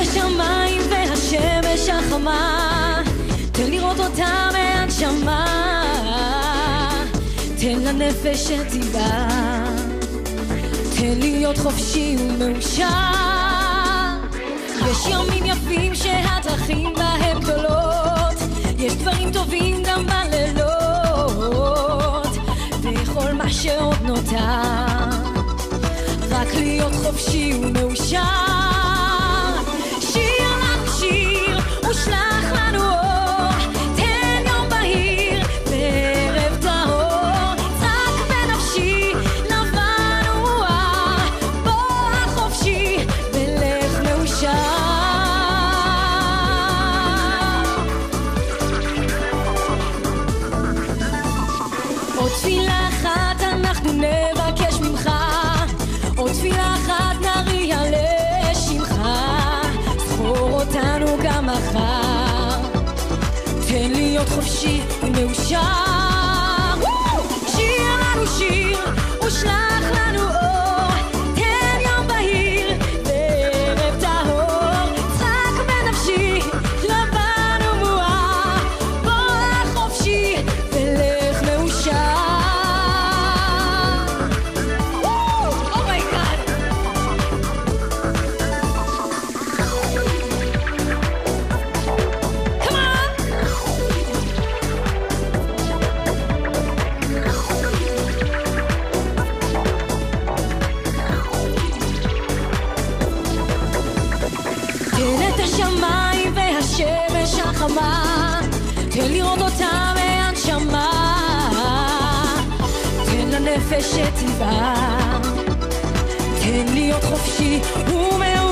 השמיים והשמש החמה, תן לראות אותה מהנשמה, תן לנפש שתיבא, תן להיות חופשי ומאושר. יש ימים יפים שהדרכים בהם גדולות, יש דברים טובים גם בלילות, וכל מה שעוד נותר רק להיות חופשי ומאושר. שיר לנו שיר ושלח לנו אור, תן יום בהיר וערב טהור, צעק בנפשי לבן ומואר, בוא חופשי ולך מאושר. עוד תפילה אחת אנחנו נבקש ממך, עוד תפילה אחת נריע לשמך, זכור אותנו גם מחר, תן להיות חופשי ומאושר. שיר לנו שיר ושלח לנו אור, תן יום בהיר וערב טהור, צעק בנפשי לבן ומואר, בוא חופשי ולך מאושר. השמיים והשמש החמה, תן לראות אותה מהנשמה, תן לנפש שתיבא, תן להיות חופשי ומאושר.